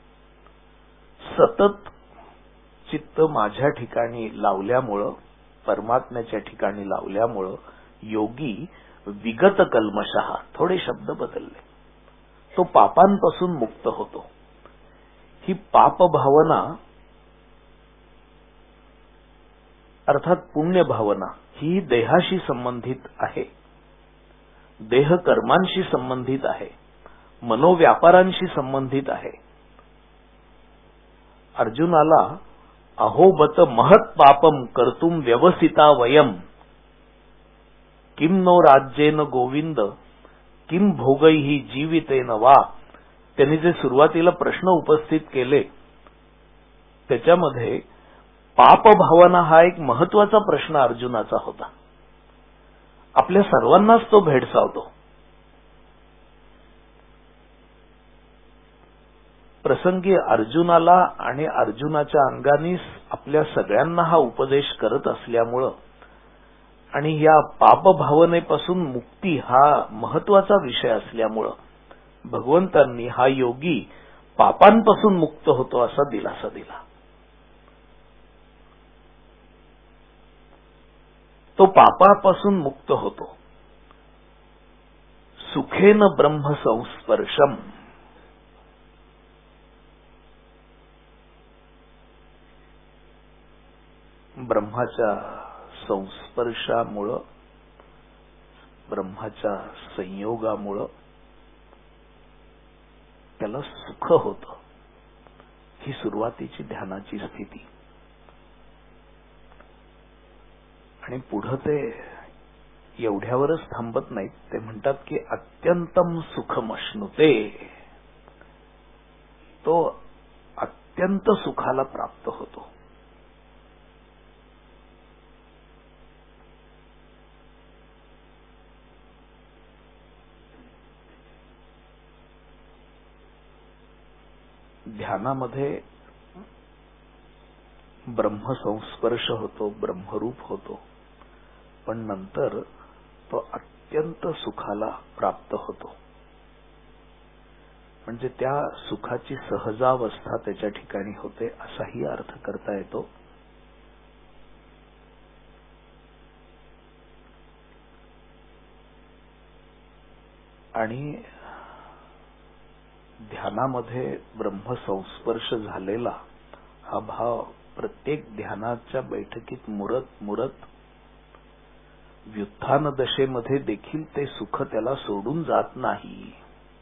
सतत चित्त माझ्या ठिकाणी लावल्यामुळं, परमात्म्याच्या ठिकाणी लावल्यामुळं योगी विगत कल्मषः, थोडे शब्द बदलले, तो पापांपासून मुक्त होतो. ही पाप भावना अर्थात पुण्य भावना ही देहाशी संबंधित आहे, देह कर्मांशी संबंधित आहे, मनोव्यापारांशी संबंधित आहे. अर्जुनाला अहोबत महत् पापम कर्तुम व्यवसिता वयम किम नो राज्येन गोविंद किम भोगैहि जीवितेन वा. त्यांनी जे सुरुवातीला प्रश्न उपस्थित केले त्याच्यामध्ये पाप भावना हा एक महत्वाचा प्रश्न अर्जुनाचा होता. आपल्या सर्वांनाच तो भेडसावतो. प्रसंगी अर्जुनाला आणि अर्जुनाच्या अंगाने आपल्या सगळ्यांना हा उपदेश करत असल्यामुळं आणि या पाप भावनेपासून मुक्ती हा महत्वाचा विषय असल्यामुळं भगवंतांनी हा योगी पापांपासून मुक्त होतो असा दिलासा दिला. तो पापापासून मुक्त होतो. सुखेन ब्रह्म संस्पर्शम. ब्रह्माच्या संस्पर्शामुळं, ब्रह्माच्या संयोगामुळं त्याला सुख होतं. ही सुरुवातीची ध्यानाची स्थिती. आणि पुढे ते एवढ्यावरच थांबत नाहीत. ते म्हणतात की अत्यंतम सुखमश्नुते. तो अत्यंत सुखाला प्राप्त होतो. ध्यानामध्ये ब्रह्मसंस्पर्श होतो, ब्रह्मरूप होतो, पण नंतर तो अत्यंत सुखाला प्राप्त होतो. म्हणजे त्या सुखाची सहजावस्था त्याच्या ठिकाणी होते असाही अर्थ करता येतो. आणि ध्यानामध्ये ब्रह्मसंस्पर्श झालेला हा भाव प्रत्येक ध्यानाच्या बैठकीत मुरत मुरत व्युत्थान दशेमध्ये देखील ते सुख त्याला सोडून जात नाही.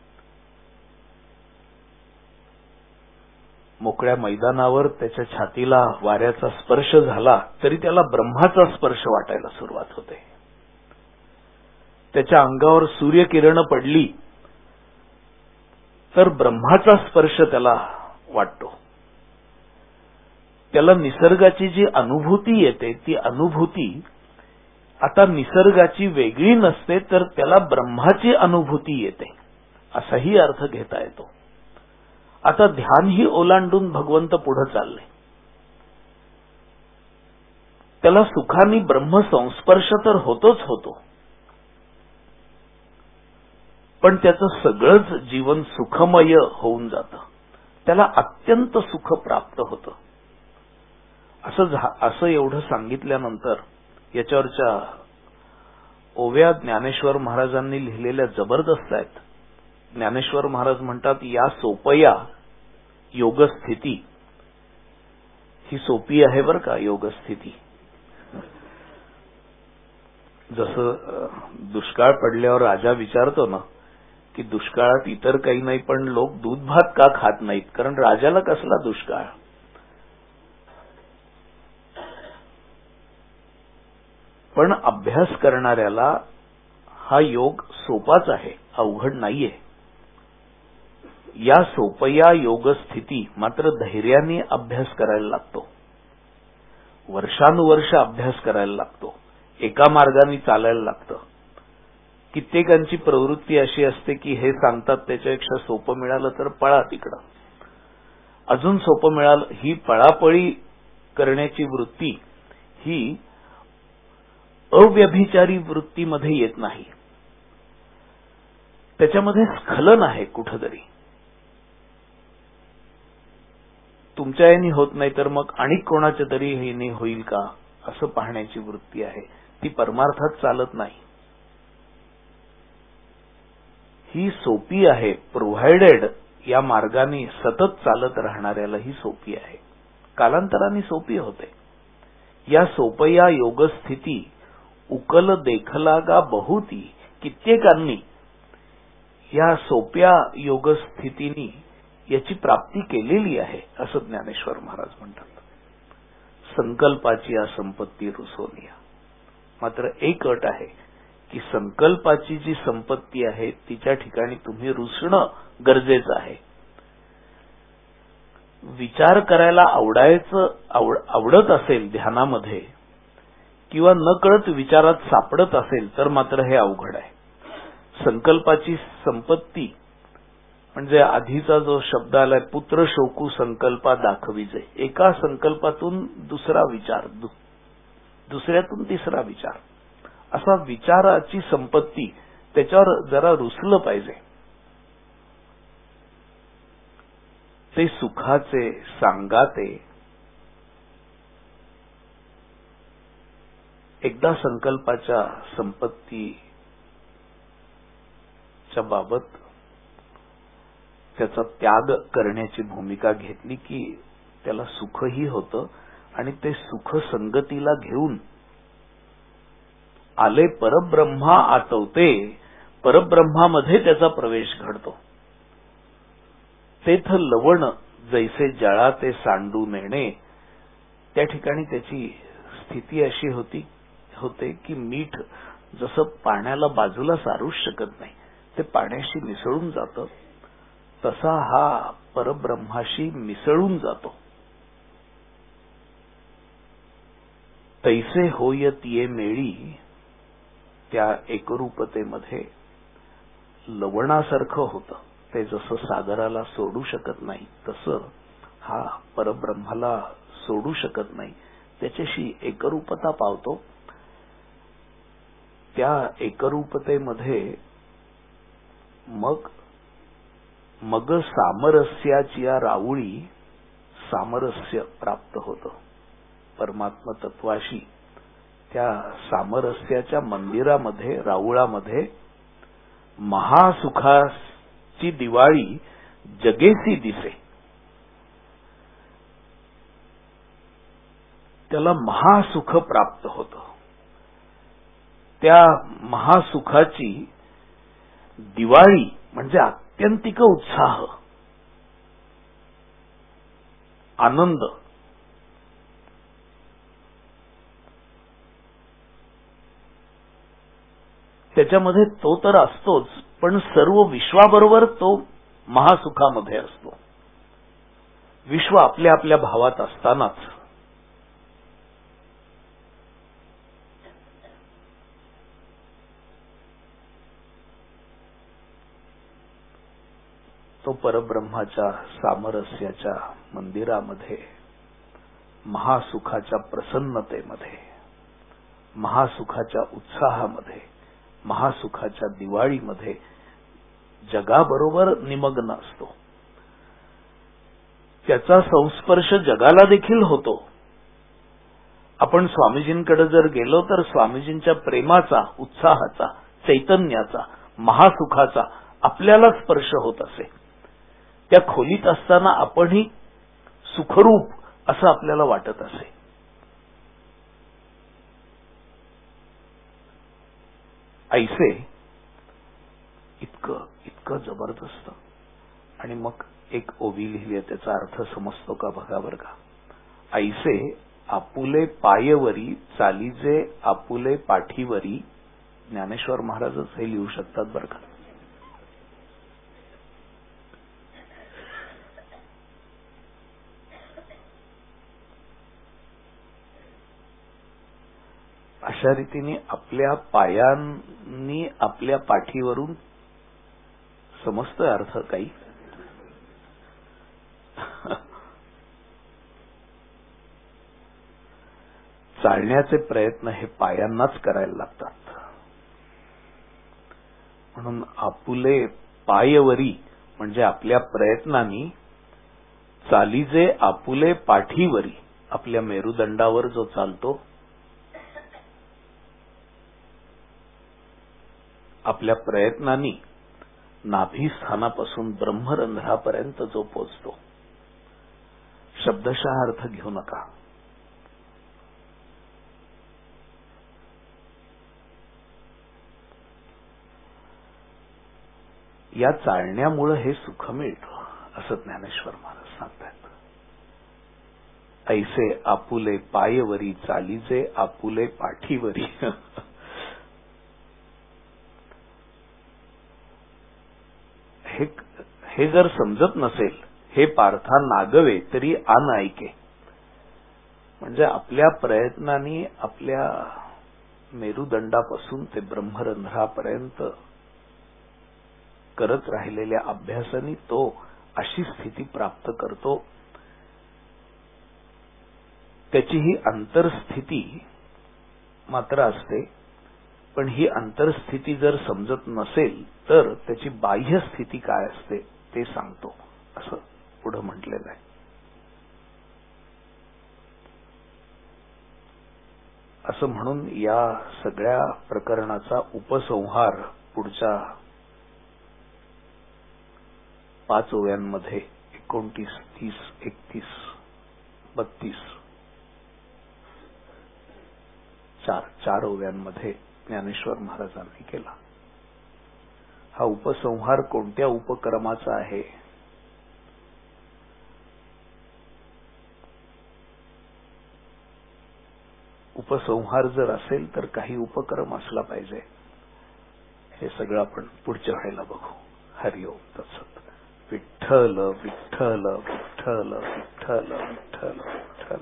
मोकळ्या मैदानावर त्याच्या छातीला वाऱ्याचा स्पर्श झाला तरी त्याला ब्रह्माचा स्पर्श वाटायला सुरुवात होते. त्याच्या अंगावर सूर्यकिरण पडली तर ब्रह्माचा स्पर्श त्याला वाटतो. त्याला निसर्गाची जी अनुभूती येते ती अनुभूती आता निसर्गाची वेगळी नसते तर त्याला ब्रह्माची अनुभूती येते असाही अर्थ घेता येतो. आता ध्यान ही ओलांडून भगवंत पुढे चालले. त्याला सुखानी ब्रह्मसंस्पर्श तर होतोच होतो, पण त्याचं सगळंच जीवन सुखमय होऊन जातं. त्याला अत्यंत सुख प्राप्त होतं. असं असं एवढं सांगितल्यानंतर याच्यावरच्या ओव्या ज्ञानेश्वर महाराजांनी लिहिलेल्या जबरदस्त आहेत. ज्ञानेश्वर महाराज म्हणतात, या सोपया योगस्थिती. ही सोपी आहे बरं का योगस्थिती. जसं दुष्काळ पडल्यावर राजा विचारतो ना की दुष्काळात इतर काही नाही पण लोक दूध भात का खात नाहीत, कारण राजाला कसला दुष्काळ. पण अभ्यास करणाऱ्याला हा योग सोपाच आहे, अवघड नाहीये. या सोपया योगस्थिती मात्र धैर्याने अभ्यास करायला लागतो. वर्षानुवर्ष अभ्यास करायला लागतो. एका मार्गाने चालायला लागतं. कित्येकांची प्रवृत्ती अशी असते की हे सांगतात त्याच्यापेक्षा सोपं मिळालं तर पळा तिकडं, अजून सोपं मिळालं. ही पळापळी करण्याची वृत्ती ही अव्यभिचारी वृत्तीमध्ये येत नाही. त्याच्यामध्ये स्खलन आहे कुठंतरी. तुमच्या याने होत नाही तर मग आणि कोणाच्या तरी ह्याने होईल का असं पाहण्याची वृत्ती आहे. ती परमार्थात चालत नाही. ही सोपी आहे. प्रोव्हाइडेड या मार्गाने सतत चालत राहणाऱ्याला ही सोपी आहे. कालांतराने सोपी होते. या सोपया योगस्थिती उकल देखला गा बहुती. कित्येकांनी या सोप्या योगस्थितीनी याची प्राप्ती केलेली आहे असं ज्ञानेश्वर महाराज म्हणतात. संकल्पाची असंपत्ती रुसोनिया. मात्र एक अट आहे की संकल्पाची जी संपत्ती आहे तिच्या ठिकाणी तुम्ही रुसणं गरजेचं आहे. विचार करायला आवडायचं आवडत असेल ध्यानामध्ये किंवा नकळत विचारात सापडत असेल तर मात्र हे अवघड आहे. संकल्पाची संपत्ती म्हणजे आधीचा जो शब्द आलाय पुत्र शोकू संकल्पा दाखविजे. एका संकल्पातून दुसरा विचार, दुसऱ्यातून तिसरा विचार, असा विचाराची संपत्ती त्याच्यावर जरा रुसलं पाहिजे. ते सुखाचे सांगाते. एकदा संकल्पाच्या संपत्तीच्या बाबत त्याचा त्याग करण्याची भूमिका घेतली की त्याला सुखही होतं आणि ते सुख संगतीला घेऊन आले परब्रह्मा आतवते. परब्रह्मामध्ये त्याचा प्रवेश घडतो. तेथ लवण जैसे जळा ते सांडू नेणे, त्या ठिकाणी त्याची स्थिती अशी होती होते की मीठ जसं पाण्याला बाजूला सारूच शकत नाही, ते पाण्याशी मिसळून जातं, तसा हा परब्रह्माशी मिसळून जातो. तैसे होय तिये मेळी, त्या एकरूपतेमध्ये लवणासारखं होतं, ते जसं सागराला सोडू शकत नाही तसं हा परब्रह्माला सोडू शकत नाही, त्याच्याशी एकरूपता पावतो. त्या एकरूपतेमध्ये मग मग सामरस्याची राऊळी सामरस्य प्राप्त होतं परमात्म तत्वाशी. त्या सामरस्याच्या मंदिरामध्ये राऊळामध्ये महासुखाची दिवाळी जगेसी दिसे, त्याला महासुख प्राप्त होतं. त्या महासुखाची दिवाळी म्हणजे आत्यंतिक उत्साह, आनंद. त्याच्यामध्ये तो तर असतोच, पण सर्व विश्वाबरोबर तो महासुखामध्ये असतो. विश्व आपल्या आपल्या भावात असतानाच तो परब्रह्माच्या सामरस्याच्या मंदिरामध्ये, महासुखाच्या प्रसन्नतेमध्ये, महासुखाच्या उत्साहामध्ये, महासुखाच्या दिवाळीमध्ये जगाबरोबर निमग्न असतो. त्याचा संस्पर्श जगाला देखील होतो. आपण स्वामीजींकडे जर गेलो तर स्वामीजींच्या प्रेमाचा, उत्साहाचा, चैतन्याचा, महासुखाचा आपल्याला स्पर्श होत असे. त्या खोलीत असताना आपणही सुखरूप असं आपल्याला वाटत असे. ऐसे इतकं इतकं जबरदस्त. आणि मग एक ओवी लिहिली, त्याचा अर्थ समजतो का बघा बरं का. ऐसे आपुले पायवरी चालीजे आपुले पाठीवरी. ज्ञानेश्वर महाराजच हे लिहू शकतात बरं का. अशा रीतीने आपल्या पायांनी आपल्या पाठीवरून, समजतोय अर्थ काही. चालण्याचे प्रयत्न हे पायांनाच करायला लागतात. म्हणून आपुले पायवरी म्हणजे आपल्या प्रयत्नांनी, चालीजे आपुले पाठीवरी, आपल्या मेरुदंडावर जो चालतो, आपल्या प्रयत्नांनी नाभिस्थानापासून ब्रह्मरंध्रापर्यंत जो पोचतो. शब्दशः अर्थ घेऊ नका. या चालण्यामुळे हे सुख मिळतं असं ज्ञानेश्वर महाराज सांगतात. ऐसे आपुले पायवरी चालीजे आपुले पाठीवरी. हे हे जर समजत नसेल, हे पार्था नागवे तरी आन ऐके. म्हणजे आपल्या प्रयत्नांनी आपल्या मेरुदंडापासून ते ब्रह्मरंध्रापर्यंत करत राहिलेल्या अभ्यासाने तो अशी स्थिती प्राप्त करतो. त्याची ही अंतरस्थिती मात्र असते, पण ही अंतरस्थिती जर समजत नसेल तर त्याची बाह्य स्थिती काय असते ते सांगतो, असं पुढे म्हटलेलं आहे. असं म्हणून या सगळ्या प्रकरणाचा उपसंहार पुढच्या पाच ओव्यांमध्ये एकोणतीस, तीस, एकतीस, बत्तीस, चार चार ओव्यांमध्ये ज्ञानेश्वर महाराजांनी केला. हा उपसंहार कोणत्या उपक्रमाचा आहे उपसंहार जर असेल तर काही उपक्रम असला पाहिजे. हे सगळं आपण पुढच्या वेळेला बघू. हरिओम तत्सत. विठ्ठल विठ्ठल विठ्ठल विठ्ठल विठ्ठल विठ्ठल.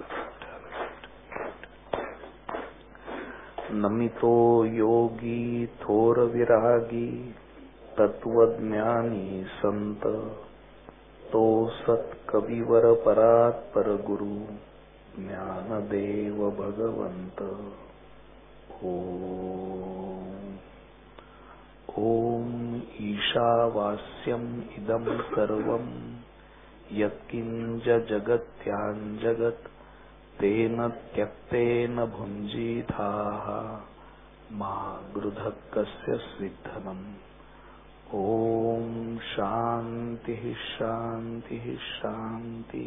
नमितो योगी थोर विरागी तत्वज्ञानी संत तो सत कविवर परात पर गुरु ज्ञानदेव भगवंत. ओम ओम ईशावास्यम इदं सर्वं यत्किंच जगत्यां जगत् तेन त्यक्तेन भुञ्जीथाः मा गृधः कस्य सिद्धनम्. ओम शांति शांति शांति.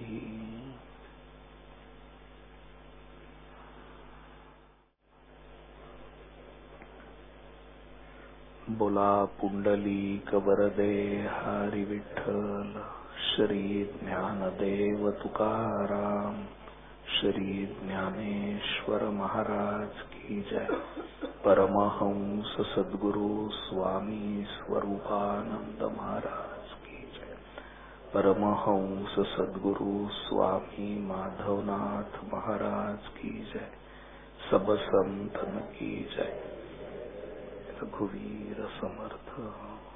बोला पुंडलीक वरदे हरी विठ्ठल. श्री ज्ञानदेव तुकाराम श्री ज्ञानेश्वर महाराज की जय. परमहंस सद्गुरु स्वामी स्वरूपानंद महाराज की जय. परमहंस सद्गुरु स्वामी माधवनाथ महाराज की जय. सब संतन की जय. रघुवीर समर्थ.